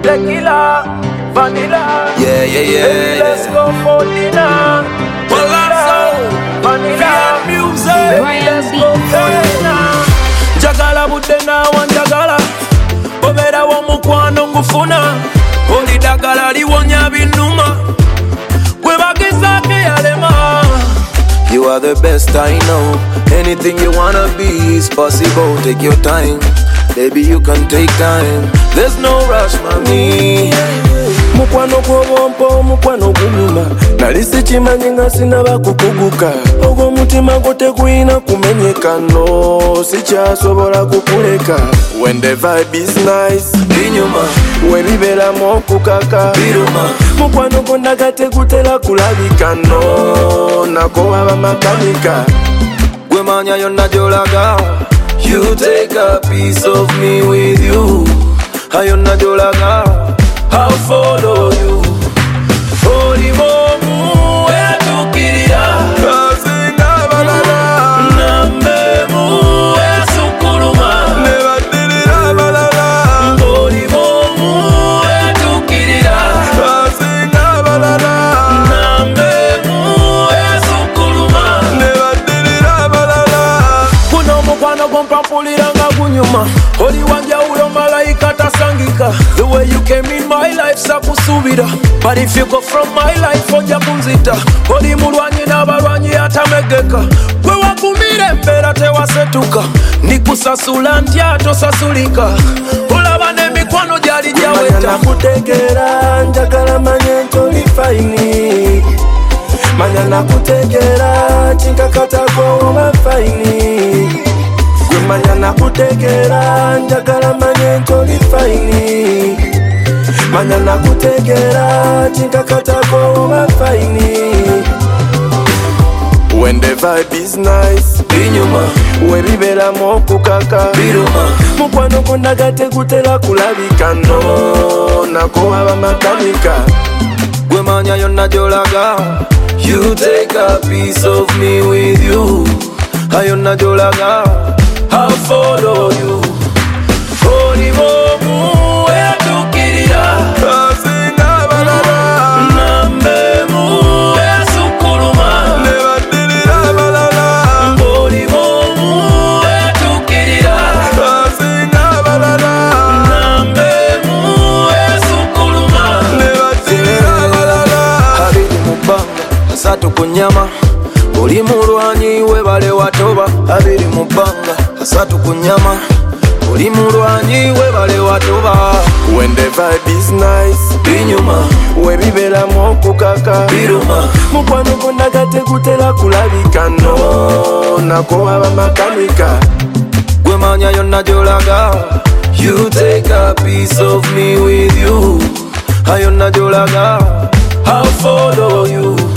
tequila, vanilla. Yeah, yeah, yeah. Baby, let's go for dinner. Tequila, vanilla. Baby, let's go for dinner. Jagala budena wanjagala, obera wa mukwano ngufuna, oli dagala liwonya binuma, gwe bageza ke yalema. You are the best I know. Anything you wanna be is possible. Take your time, baby, you can take time. There's no rush, mami. Mukwano gw'obompo, mukwano gunyuma. Nali sikimanyi nga sinaba kukuguka. Ogwo mutima gwo teguyina kumenyeka, no, sikyasobola kukuleka. When the vibe is nice, Binyuma, we biberamu okukaka. biruma. Mukwano gwonna gategutera kulabika, no, nako waba makanika. Gwe manya yonna gy'olaga. You take a piece of me with you. Ayonna gy'olaga. I'll follow you. Oli bomu etukirira. Asinga balala, Nambemu esukuluma. nebadirira balala. Oli bomu etukirira. Asinga balala, Nambemu esukuluma. nebadirira balala. Guno omukwano gwompampulira nga gunyuma. Oli wanjawulo malayika tasangika. The way you came in my life sakusubira. But if you go from my life ojja kunzita. Oli mulwanyi n'abalwanyi atamegeka. Gwe wakumira embeera tewasetuka. Ndikusasula ntya tosasulika. Olaba n'emikwano gyali gyaweta. Nakutegeera njagala manye nti oli fayini. Manya nakutegeera kinkakatako oba fayini. Gwe manya nakutegeera njagala manye nti oli fayini. Manya nakutegeera kinkakatako oba fayini. When the vibe is nice, Binyuma, we biberamu okukaka. biruma. Mukwano gwonna gategutera kulabika, no, nako waba makanika. Gwe manya yonna gy'olaga. You take a piece of me with you. Ayonna gy'olaga. I'll follow you. Oli bomu etukirira. Asinga balala, Nambemu esukuluma. nebadirira balala. Oli bomu etukirira. Asinga balala, Nambemu esukuluma. nebadirira balala. Abiri mu bbanga, asatu ku nnyama. Oli mulwanyi webale watoba. Abiri mu bbanga, asatu ku nnyama. Oli mulwanyi webale watoba. When the vibe is nice, Binyuma, we biberamu okukaka. biruma. Mukwano gwonna gategutera kulabika, no, nako waba makanika. Gwe manya yonna gy'olaga. You take a piece of me with you. Ayonna gy'olaga. I'll follow you.